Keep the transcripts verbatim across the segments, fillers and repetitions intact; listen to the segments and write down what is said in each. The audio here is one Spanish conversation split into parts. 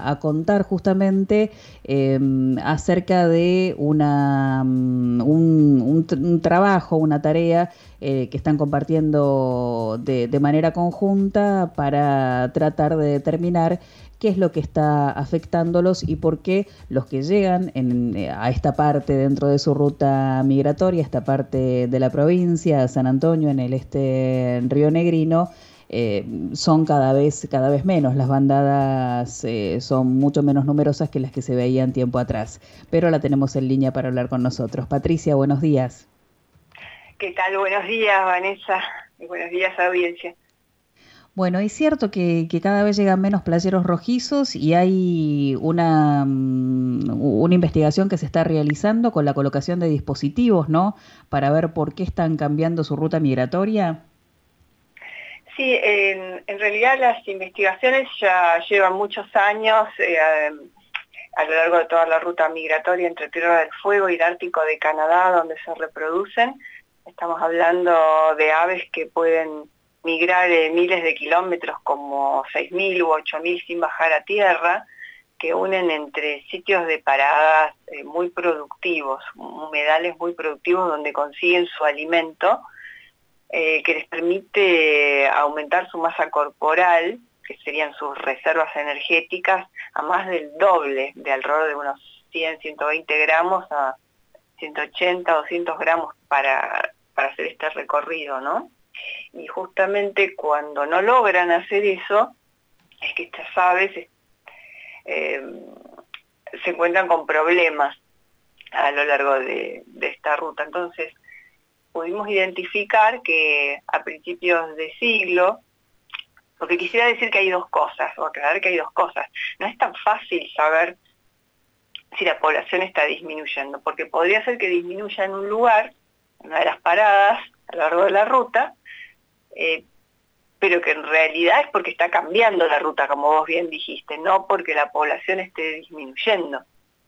a, a contar justamente eh, acerca de una, un, un, un trabajo, una tarea eh, que están compartiendo de, de manera conjunta para tratar de determinar qué es lo que está afectándolos y por qué los que llegan en, a esta parte dentro de su ruta migratoria, esta parte de la provincia, San Antonio, en el este rionegrino, eh, son cada vez, cada vez menos. Las bandadas eh, son mucho menos numerosas que las que se veían tiempo atrás. Pero la tenemos en línea para hablar con nosotros. Patricia, buenos días. ¿Qué tal? Buenos días, Vanessa, y buenos días, audiencia. Bueno, es cierto que, que cada vez llegan menos playeros rojizos y hay una, mm, una investigación que se está realizando con la colocación de dispositivos, ¿no? Para ver por qué están cambiando su ruta migratoria. Sí, en, en realidad las investigaciones ya llevan muchos años eh, a, a lo largo de toda la ruta migratoria entre Tierra del Fuego y el Ártico de Canadá, donde se reproducen. Estamos hablando de aves que pueden migrar eh, miles de kilómetros, como seis mil u ocho mil sin bajar a tierra, que unen entre sitios de paradas eh, muy productivos, humedales muy productivos donde consiguen su alimento, eh, que les permite aumentar su masa corporal, que serían sus reservas energéticas, a más del doble, de alrededor de unos cien, ciento veinte gramos a ciento ochenta, doscientos gramos para, para hacer este recorrido, ¿no? Y justamente cuando no logran hacer eso, es que estas aves eh, se encuentran con problemas a lo largo de, de esta ruta. Entonces, pudimos identificar que a principios de siglo, porque quisiera decir que hay dos cosas, o aclarar que hay dos cosas, no es tan fácil saber si la población está disminuyendo, porque podría ser que disminuya en un lugar, en una de las paradas a lo largo de la ruta, eh, pero que en realidad es porque está cambiando la ruta, como vos bien dijiste, no porque la población esté disminuyendo.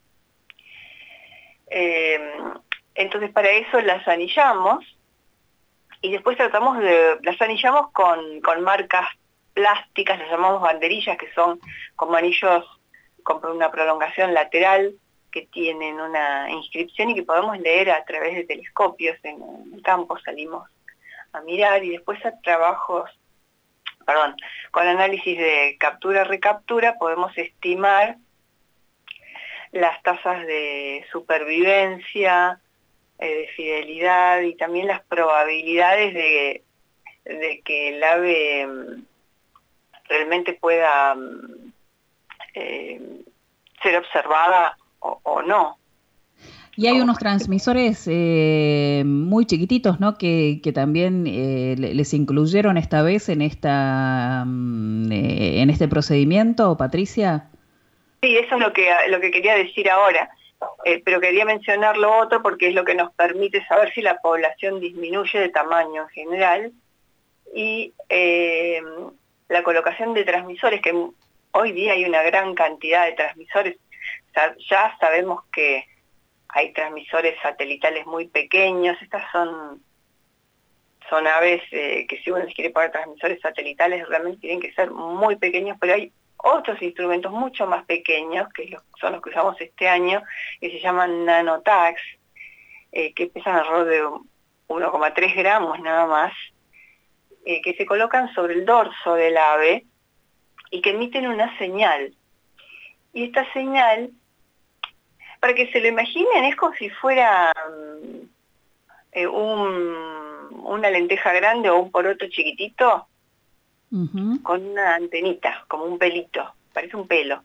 Eh, entonces para eso las anillamos, y después tratamos de, las anillamos con, con marcas plásticas, las llamamos banderillas, que son como anillos con una prolongación lateral, que tienen una inscripción y que podemos leer a través de telescopios. En el campo salimos a mirar, y después a trabajos, perdón, con análisis de captura-recaptura podemos estimar las tasas de supervivencia, eh, de fidelidad, y también las probabilidades de, de que el ave realmente pueda eh, ser observada o, o no. Y hay unos transmisores eh, muy chiquititos, ¿no? Que, que también eh, les incluyeron esta vez en esta eh, en este procedimiento, Patricia. Sí, eso es lo que, lo que quería decir ahora, eh, pero quería mencionar lo otro porque es lo que nos permite saber si la población disminuye de tamaño en general, y eh, la colocación de transmisores, que hoy día hay una gran cantidad de transmisores. O sea, ya sabemos que hay transmisores satelitales muy pequeños. Estas son, son aves eh, que si uno les quiere poner transmisores satelitales realmente tienen que ser muy pequeños, pero hay otros instrumentos mucho más pequeños, que son los que usamos este año, que se llaman nanotags, eh, que pesan alrededor de uno coma tres gramos nada más, eh, que se colocan sobre el dorso del ave y que emiten una señal. Y esta señal, para que se lo imaginen, es como si fuera eh, un, una lenteja grande o un poroto chiquitito, uh-huh, con una antenita, como un pelito, parece un pelo.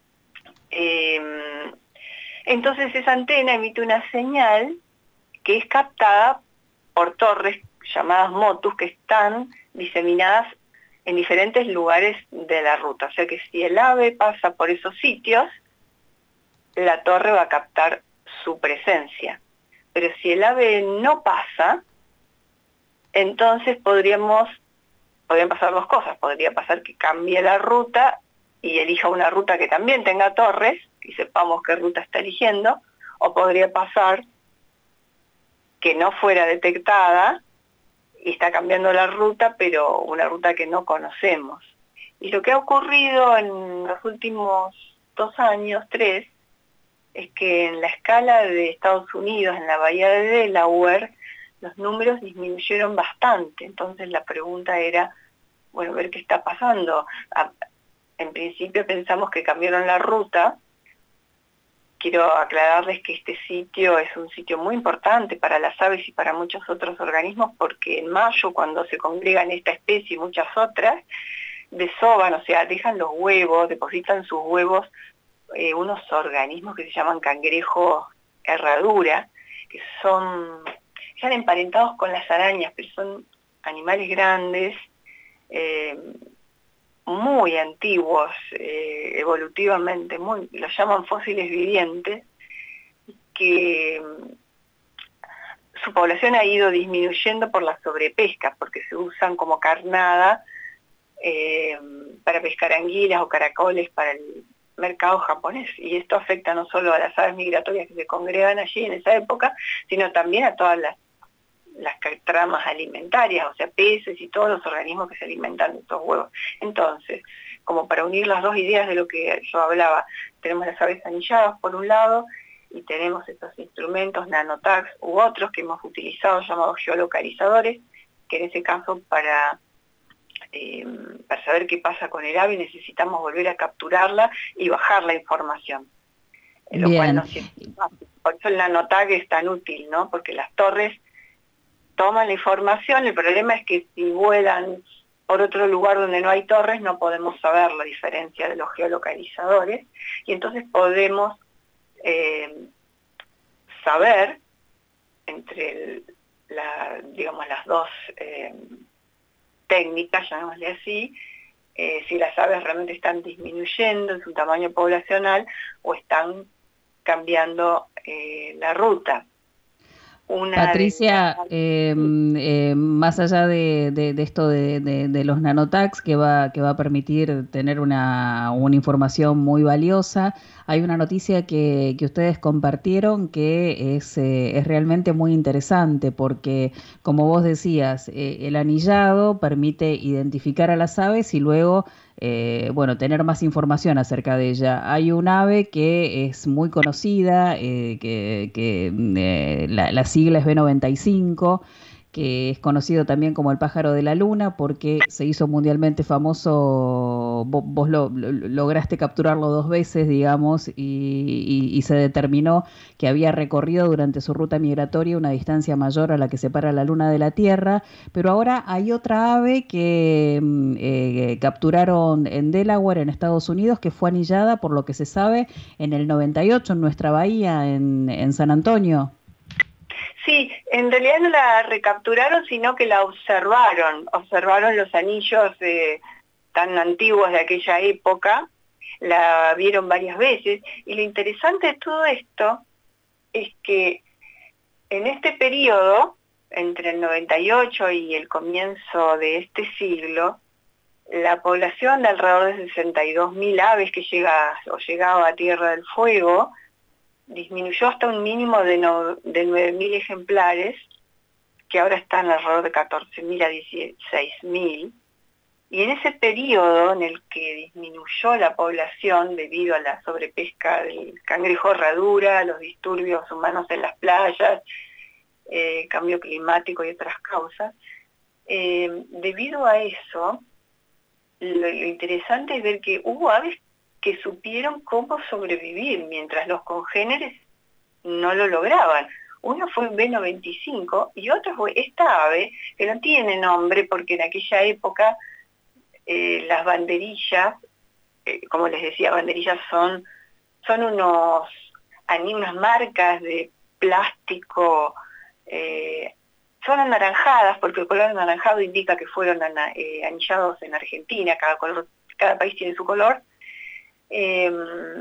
Eh, entonces esa antena emite una señal que es captada por torres llamadas motus, que están diseminadas en diferentes lugares de la ruta. O sea que si el ave pasa por esos sitios, la torre va a captar su presencia. Pero si el ave no pasa, entonces podríamos, podrían pasar dos cosas. Podría pasar que cambie la ruta y elija una ruta que también tenga torres, y sepamos qué ruta está eligiendo, o podría pasar que no fuera detectada y está cambiando la ruta, pero una ruta que no conocemos. Y lo que ha ocurrido en los últimos dos años, tres, es que en la escala de Estados Unidos, en la bahía de Delaware, los números disminuyeron bastante. Entonces la pregunta era, bueno, ver qué está pasando. En principio pensamos que cambiaron la ruta. Quiero aclararles que este sitio es un sitio muy importante para las aves y para muchos otros organismos, porque en mayo, cuando se congregan esta especie y muchas otras, desovan, o sea, dejan los huevos, depositan sus huevos eh, unos organismos que se llaman cangrejos herradura, que son, están emparentados con las arañas, pero son animales grandes, eh, muy antiguos, eh, evolutivamente, muy, los llaman fósiles vivientes, que su población ha ido disminuyendo por la sobrepesca, porque se usan como carnada eh, para pescar anguilas o caracoles para el mercado japonés, y esto afecta no solo a las aves migratorias que se congregan allí en esa época, sino también a todas las, las tramas alimentarias, o sea, peces y todos los organismos que se alimentan de estos huevos. Entonces, como para unir las dos ideas de lo que yo hablaba, tenemos las aves anilladas por un lado, y tenemos estos instrumentos nanotags u otros que hemos utilizado llamados geolocalizadores, que en ese caso para... Eh, para saber qué pasa con el ave necesitamos volver a capturarla y bajar la información, lo Bien. cual no siempre es fácil. Por eso el nanotag es tan útil, ¿no? Porque las torres toman la información, el problema es que si vuelan por otro lugar donde no hay torres no podemos saber la diferencia de los geolocalizadores, y entonces podemos eh, saber entre el, la, digamos, las dos eh, técnicas, llamémosle así, eh, si las aves realmente están disminuyendo en su tamaño poblacional o están cambiando eh, la ruta. Una Patricia, de... eh, eh, más allá de, de, de esto de, de, de los nanotags que va, que va a permitir tener una, una información muy valiosa, hay una noticia que, que ustedes compartieron que es, eh, es realmente muy interesante porque, como vos decías, eh, el anillado permite identificar a las aves y luego Eh, bueno, tener más información acerca de ella. Hay un ave que es muy conocida, eh, que, que eh, la, la sigla es B noventa y cinco, que es conocido también como el pájaro de la luna porque se hizo mundialmente famoso, vos, vos lo, lo, lograste capturarlo dos veces, digamos, y, y, y se determinó que había recorrido durante su ruta migratoria una distancia mayor a la que separa la luna de la Tierra, pero ahora hay otra ave que eh, capturaron en Delaware, en Estados Unidos, que fue anillada, por lo que se sabe, en el noventa y ocho en nuestra bahía, en, en San Antonio. Sí, en realidad no la recapturaron, sino que la observaron, observaron los anillos eh, tan antiguos de aquella época, la vieron varias veces, y lo interesante de todo esto es que en este periodo, entre el noventa y ocho y el comienzo de este siglo, la población de alrededor de sesenta y dos mil aves que llega o llegaba a Tierra del Fuego, disminuyó hasta un mínimo de, no, de nueve mil ejemplares, que ahora están alrededor de catorce mil a dieciséis mil, y en ese periodo en el que disminuyó la población debido a la sobrepesca del cangrejo herradura, los disturbios humanos en las playas, eh, cambio climático y otras causas, eh, debido a eso, lo, lo interesante es ver que hubo aves que supieron cómo sobrevivir, mientras los congéneres no lo lograban. Uno fue B noventa y cinco y otro fue esta ave, que no tiene nombre porque en aquella época eh, las banderillas, eh, como les decía, banderillas son, son unos, unas marcas de plástico, eh, son anaranjadas porque el color anaranjado indica que fueron ana, eh, anillados en Argentina, cada, color, cada país tiene su color. Eh,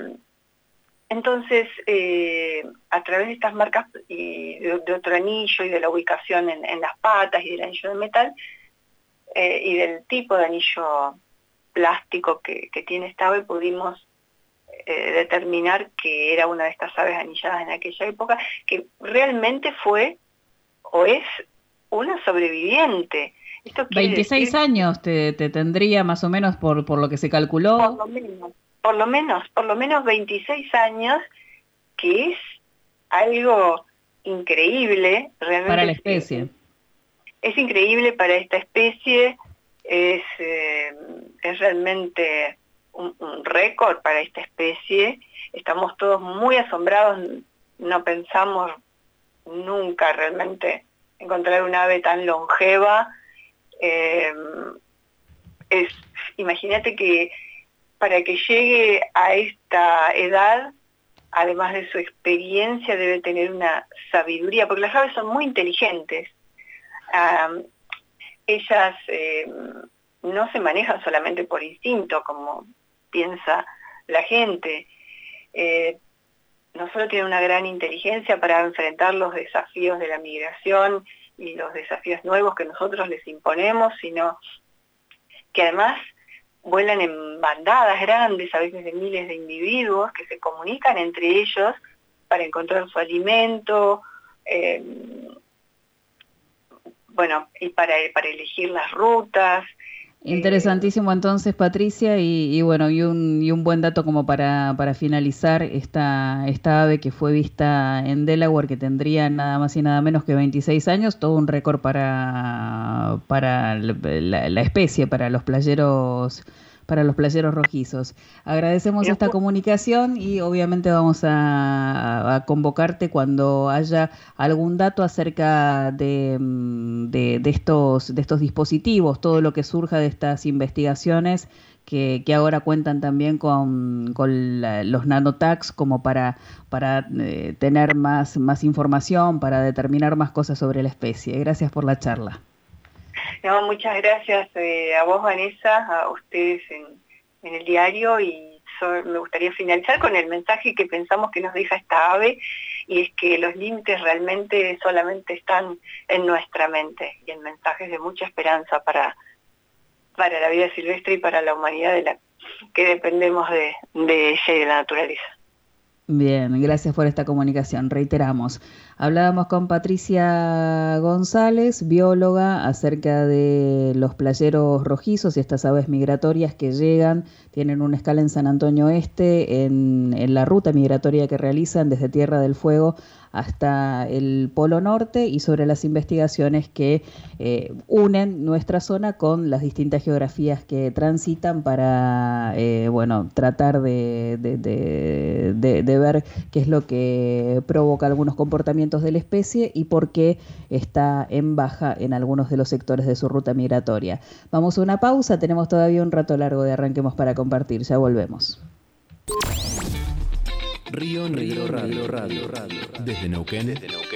entonces, eh, a través de estas marcas y de, de otro anillo y de la ubicación en, en las patas y del anillo de metal eh, y del tipo de anillo plástico que, que tiene esta ave, pudimos eh, determinar que era una de estas aves anilladas en aquella época, que realmente fue o es una sobreviviente. Esto quiere veintiséis decir, años te, te tendría más o menos por, por lo que se por calculó. lo menos, por lo menos, por lo menos veintiséis años, que es algo increíble, Para la realmente es, especie. es increíble para esta especie, es, eh, es realmente un, un récord para esta especie. Estamos todos muy asombrados, no pensamos nunca realmente encontrar un ave tan longeva. Eh, es, imagínate que para que llegue a esta edad, además de su experiencia, debe tener una sabiduría, porque las aves son muy inteligentes. Um, ellas eh, no se manejan solamente por instinto, como piensa la gente. Eh, no solo tienen una gran inteligencia para enfrentar los desafíos de la migración y los desafíos nuevos que nosotros les imponemos, sino que además vuelan en bandadas grandes, a veces de miles de individuos, que se comunican entre ellos para encontrar su alimento, eh, bueno, y para, para elegir las rutas. Interesantísimo entonces, Patricia, y, y bueno, y un, y un buen dato como para, para finalizar, esta, esta ave que fue vista en Delaware, que tendría nada más y nada menos que veintiséis años, todo un récord para, para la, la especie, para los playeros, para los playeros rojizos. Agradecemos Eh, esta comunicación y obviamente vamos a, a convocarte cuando haya algún dato acerca de, de, de, estos, de estos dispositivos, todo lo que surja de estas investigaciones que, que ahora cuentan también con, con la, los nanotags como para, para eh, tener más, más información, para determinar más cosas sobre la especie. Gracias por la charla. No, muchas gracias eh, a vos, Vanessa, a ustedes en, en el diario, y so, me gustaría finalizar con el mensaje que pensamos que nos deja esta ave, y es que los límites realmente solamente están en nuestra mente, y el mensaje es de mucha esperanza para, para la vida silvestre y para la humanidad de la que dependemos de, de ella y de la naturaleza. Bien, gracias por esta comunicación. Reiteramos, hablábamos con Patricia González, bióloga, acerca de los playeros rojizos y estas aves migratorias que llegan, tienen una escala en San Antonio Este, en, en la ruta migratoria que realizan desde Tierra del Fuego hasta el Polo Norte, y sobre las investigaciones que eh, unen nuestra zona con las distintas geografías que transitan para eh, bueno, tratar de, de, de, de, de ver qué es lo que provoca algunos comportamientos de la especie y por qué está en baja en algunos de los sectores de su ruta migratoria. Vamos a una pausa, tenemos todavía un rato largo de Arranquemos para compartir, ya volvemos. Río Negro Radio, Radio, Radio, desde Neuquén, desde Neuquén.